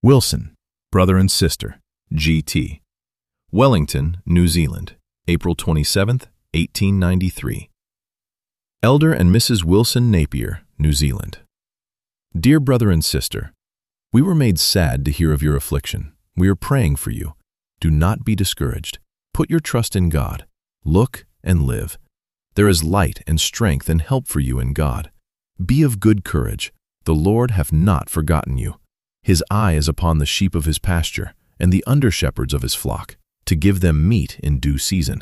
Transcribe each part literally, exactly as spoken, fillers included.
Wilson, brother and sister, G T Wellington, New Zealand, April twenty-seventh, eighteen ninety-three. Elder and Missus Wilson Napier, New Zealand. Dear brother and sister, we were made sad to hear of your affliction. We are praying for you. Do not be discouraged. Put your trust in God. Look and live. There is light and strength and help for you in God. Be of good courage. The Lord hath not forgotten you. His eye is upon the sheep of his pasture and the under-shepherds of his flock, to give them meat in due season.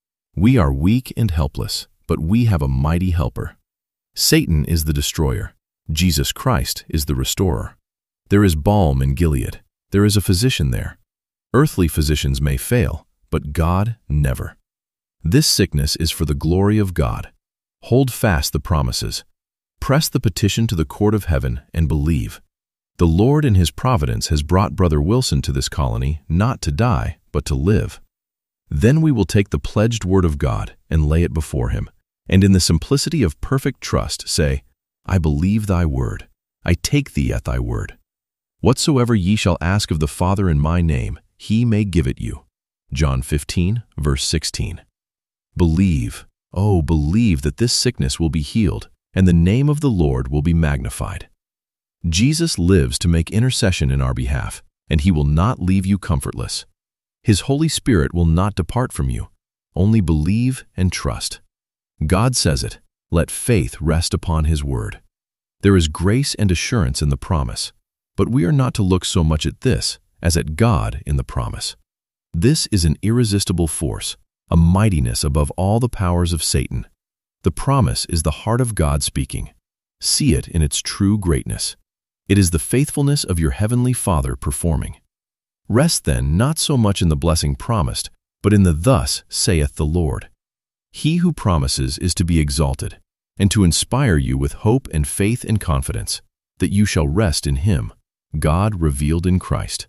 We are weak and helpless, but we have a mighty helper. Satan is the destroyer. Jesus Christ is the restorer. There is balm in Gilead. There is a physician there. Earthly physicians may fail, but God never. This sickness is for the glory of God. Hold fast the promises. Press the petition to the court of heaven and believe. The Lord in his providence has brought Brother Wilson to this colony not to die, but to live. Then we will take the pledged word of God and lay it before him, and in the simplicity of perfect trust say, I believe thy word. I take thee at thy word. Whatsoever ye shall ask of the Father in my name, he may give it you. John fifteen, verse sixteen. Believe, oh, believe that this sickness will be healed, and the name of the Lord will be magnified. Jesus lives to make intercession in our behalf, and he will not leave you comfortless. His Holy Spirit will not depart from you. Only believe and trust. God says it. Let faith rest upon his word. There is grace and assurance in the promise, but we are not to look so much at this as at God in the promise. This is an irresistible force, a mightiness above all the powers of Satan. The promise is the heart of God speaking. See it in its true greatness. It is the faithfulness of your heavenly Father performing. Rest then not so much in the blessing promised, but in the thus saith the Lord. He who promises is to be exalted, and to inspire you with hope and faith and confidence, that you shall rest in him, God revealed in Christ.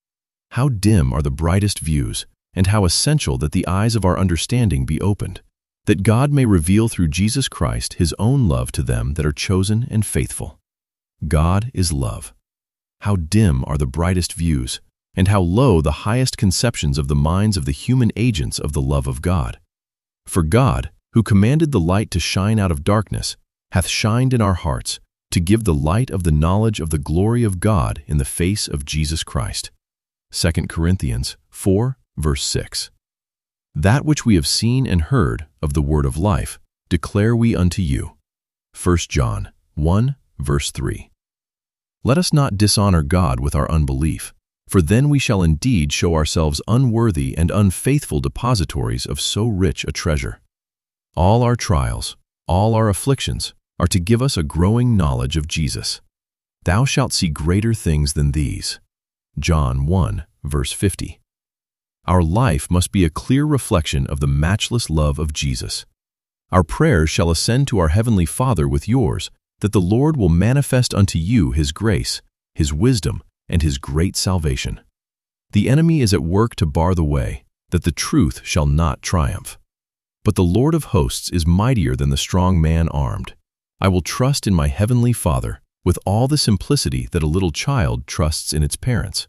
How dim are the brightest views, and how essential that the eyes of our understanding be opened, that God may reveal through Jesus Christ his own love to them that are chosen and faithful. God is love. How dim are the brightest views, and how low the highest conceptions of the minds of the human agents of the love of God. For God, who commanded the light to shine out of darkness, hath shined in our hearts, to give the light of the knowledge of the glory of God in the face of Jesus Christ. Second Corinthians four, verse six. That which we have seen and heard of the word of life, declare we unto you. First John one, verse three. Let us not dishonor God with our unbelief, for then we shall indeed show ourselves unworthy and unfaithful depositories of so rich a treasure. All our trials, all our afflictions, are to give us a growing knowledge of Jesus. Thou shalt see greater things than these. John one, verse fifty. Our life must be a clear reflection of the matchless love of Jesus. Our prayers shall ascend to our Heavenly Father with yours, that the Lord will manifest unto you his grace, his wisdom, and his great salvation. The enemy is at work to bar the way, that the truth shall not triumph. But the Lord of hosts is mightier than the strong man armed. I will trust in my heavenly Father with all the simplicity that a little child trusts in its parents.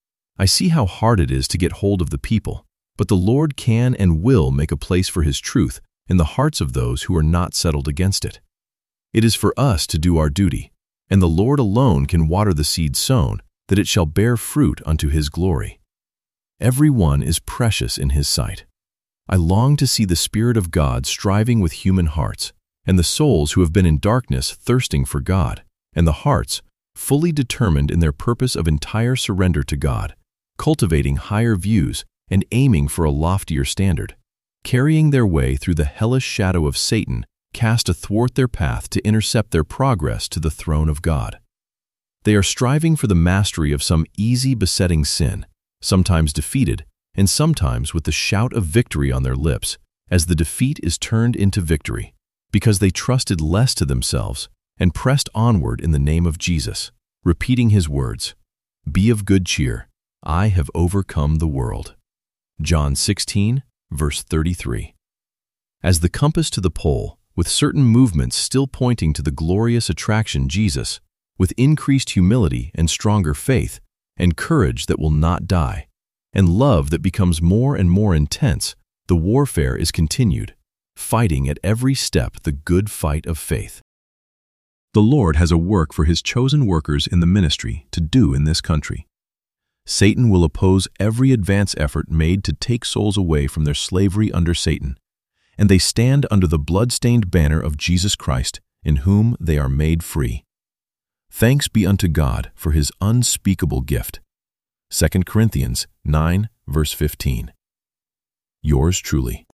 I see how hard it is to get hold of the people, but the Lord can and will make a place for his truth in the hearts of those who are not settled against it. It is for us to do our duty, and the Lord alone can water the seed sown, that it shall bear fruit unto his glory. Every one is precious in his sight. I long to see the Spirit of God striving with human hearts, and the souls who have been in darkness thirsting for God, and the hearts fully determined in their purpose of entire surrender to God, cultivating higher views and aiming for a loftier standard, carrying their way through the hellish shadow of Satan cast athwart their path to intercept their progress to the throne of God. They are striving for the mastery of some easy besetting sin, sometimes defeated, and sometimes with the shout of victory on their lips, as the defeat is turned into victory, because they trusted less to themselves and pressed onward in the name of Jesus, repeating his words, Be of good cheer, I have overcome the world. John sixteen, verse thirty-three. As the compass to the pole, with certain movements still pointing to the glorious attraction Jesus, with increased humility and stronger faith, and courage that will not die, and love that becomes more and more intense, the warfare is continued, fighting at every step the good fight of faith. The Lord has a work for His chosen workers in the ministry to do in this country. Satan will oppose every advance effort made to take souls away from their slavery under Satan, and they stand under the blood-stained banner of Jesus Christ, in whom they are made free. Thanks be unto God for His unspeakable gift. Second Corinthians nine, verse fifteen. Yours truly.